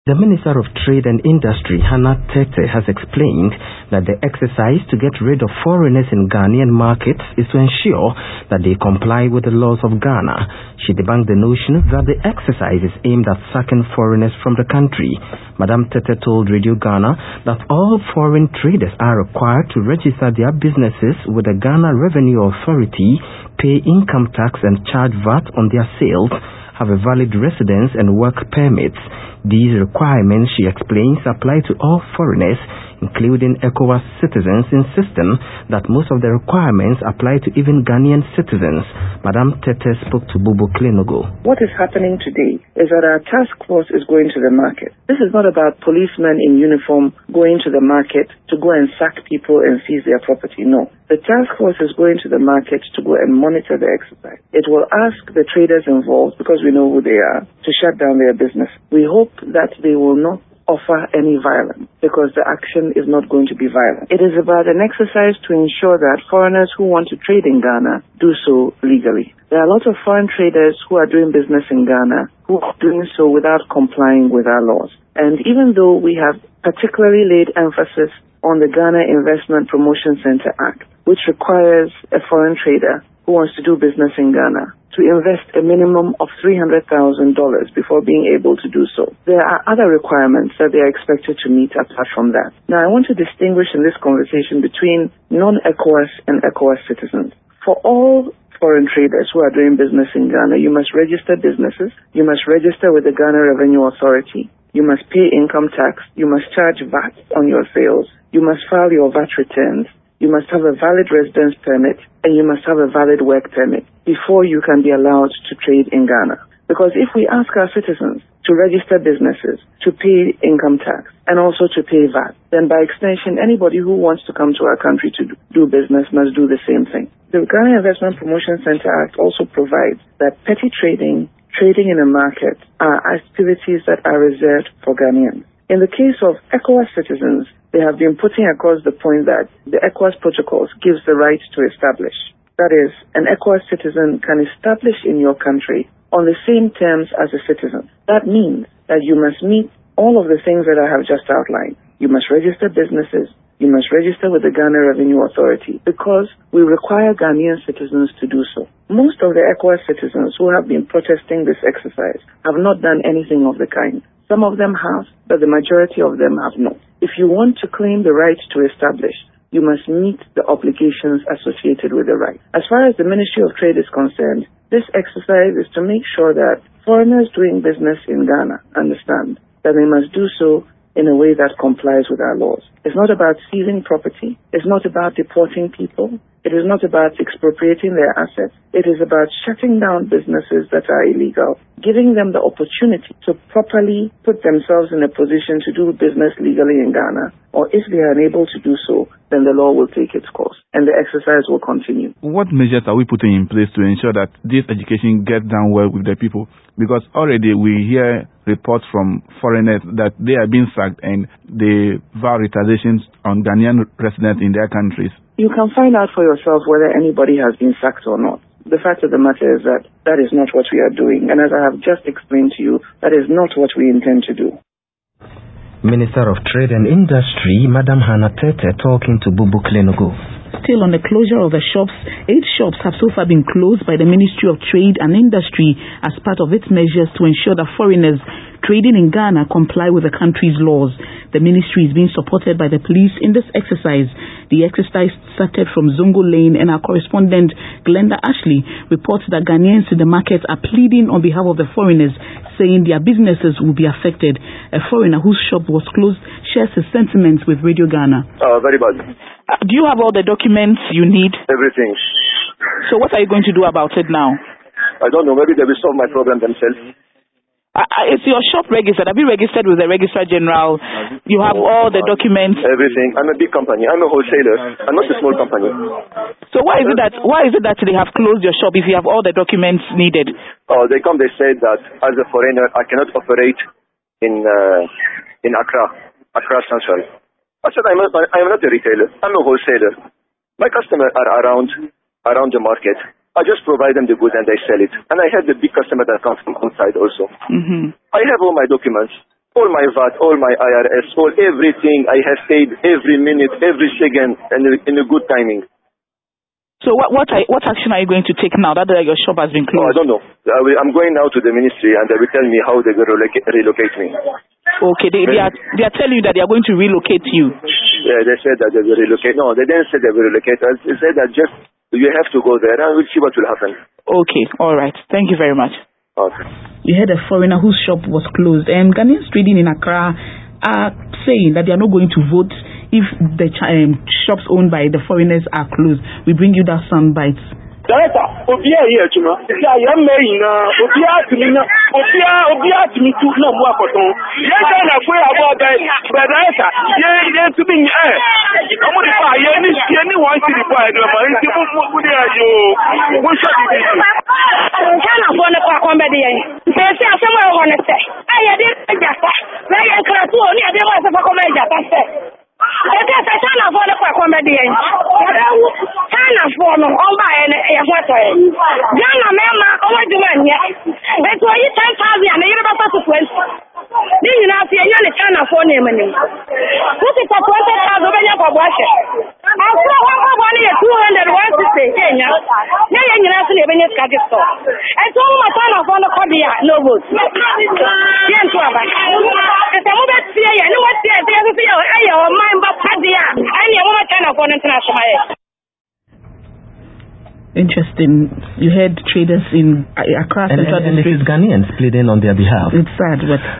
The Minister of Trade and Industry, Hannah Tete, has explained that the exercise to get rid of foreigners in Ghanaian markets is to ensure that they comply with the laws of Ghana. She debunked the notion that the exercise is aimed at sacking foreigners from the country. Madam Tete told Radio Ghana that all foreign traders are required to register their businesses with the Ghana Revenue Authority, pay income tax and charge VAT on their sales, have a valid residence and work permits. These requirements, she explains, apply to all foreigners, including ECOWAS citizens, insisting that most of the requirements apply to even Ghanaian citizens. Madam Tete spoke to Bubu Klenogo. What is happening today is that our task force is going to the market. This is not about policemen in uniform going to the market to go and sack people and seize their property. No. The task force is going to the market to go and monitor the exercise. It will ask the traders involved, because we know who they are, to shut down their business. We hope that they will not offer any violence, because the action is not going to be violent. It is about an exercise to ensure that foreigners who want to trade in Ghana do so legally. There are a lot of foreign traders who are doing business in Ghana who are doing so without complying with our laws. And even though we have particularly laid emphasis on the Ghana Investment Promotion Center Act, which requires a foreign trader who wants to do business in Ghana to invest a minimum of $300,000 before being able to do so, there are other requirements that they are expected to meet apart from that. Now, I want to distinguish in this conversation between non-ECOWAS and ECOWAS citizens. For all foreign traders who are doing business in Ghana, you must register businesses, you must register with the Ghana Revenue Authority, you must pay income tax, you must charge VAT on your sales, you must file your VAT returns, you must have a valid residence permit, and you must have a valid work permit before you can be allowed to trade in Ghana. Because if we ask our citizens to register businesses, to pay income tax, and also to pay VAT, then by extension, anybody who wants to come to our country to do business must do the same thing. The Ghana Investment Promotion Center Act also provides that petty trading in a market are activities that are reserved for Ghanaians. In the case of ECOWAS citizens, they have been putting across the point that the ECOWAS protocols gives the right to establish. That is, an ECOWAS citizen can establish in your country on the same terms as a citizen. That means that you must meet all of the things that I have just outlined. You must register businesses. You must register with the Ghana Revenue Authority, because we require Ghanaian citizens to do so. Most of the ECOWAS citizens who have been protesting this exercise have not done anything of the kind. Some of them have, but the majority of them have not. If you want to claim the right to establish, you must meet the obligations associated with the right. As far as the Ministry of Trade is concerned, this exercise is to make sure that foreigners doing business in Ghana understand that they must do so in a way that complies with our laws. It's not about seizing property. It's not about deporting people. It is not about expropriating their assets. It is about shutting down businesses that are illegal, giving them the opportunity to properly put themselves in a position to do business legally in Ghana. Or if they are unable to do so, then the law will take its course and the exercise will continue. What measures are we putting in place to ensure that this education gets done well with the people? Because already we hear reports from foreigners that they are being sacked and they vow retaliations on Ghanaian residents in their countries. You can find out for yourself whether anybody has been sacked or not. The fact of the matter is that that is not what we are doing. And as I have just explained to you, that is not what we intend to do. Minister of Trade and Industry, Madam Hannah Tete, talking to Bubu Klenogo. Still on the closure of the shops, 8 shops have so far been closed by the Ministry of Trade and Industry as part of its measures to ensure that foreigners trading in Ghana comply with the country's laws. The ministry is being supported by the police in this exercise. The exercise started from Zongo Lane, and our correspondent Glenda Ashley reports that Ghanaians in the market are pleading on behalf of the foreigners, saying their businesses will be affected. A foreigner whose shop was closed shares his sentiments with Radio Ghana. Very bad. Do you have all the documents you need? Everything. So what are you going to do about it now? I don't know. Maybe they will solve my problem themselves. Is your shop registered? Have you registered with the Registrar General? You have all the documents? Everything. I'm a big company. I'm a wholesaler. I'm not a small company. So why is it that they have closed your shop if you have all the documents needed? They said that as a foreigner I cannot operate in Accra Central. I said I'm not a retailer. I'm a wholesaler. My customers are around the market. I just provide them the goods and they sell it. And I have the big customer that comes from outside also. Mm-hmm. I have all my documents. All my VAT, all my IRS, all everything I have paid every minute, every second, and in a good timing. So what action are you going to take now that your shop has been closed? I don't know. I'm going now to the ministry and they will tell me how they will relocate me. Okay, they are telling you that they are going to relocate you. Yeah, they said that they will relocate. No, they didn't say they will relocate us. They said that just you have to go there and we'll see what will happen. Okay, all right. Thank you very much. Okay. You had a foreigner whose shop was closed. Ghanaians trading in Accra are saying that they are not going to vote if the shops owned by the foreigners are closed. We bring you that sound bites. Director, Obia here, Chuma. I am making Obia to me, Obia to me to no more for them. Yes, I know where I was, but director, yeah, to be here. I'm going to buy anyone to the buy the money. What are you? What should you do? Can I want to call somebody? They say somewhere on the say. I did just like I can't do any other ones of a comment. I guess I can't afford a comedy. Can't afford no over and a water. Young Mama, over the one yet. That's why you 10,000 and you're about to quit. Then you know, you can't afford him. What is a 20,000 over your water? I'll throw one here 200 once to say, Kenya. Yeah, you're not living in Scottish store. I told my son of one of Kodia, no votes. Yes, Robert. It's a moment to say, I know what they are. Interesting. You heard traders in Accra Central and it is Ghanaians pleading on their behalf. It's sad, but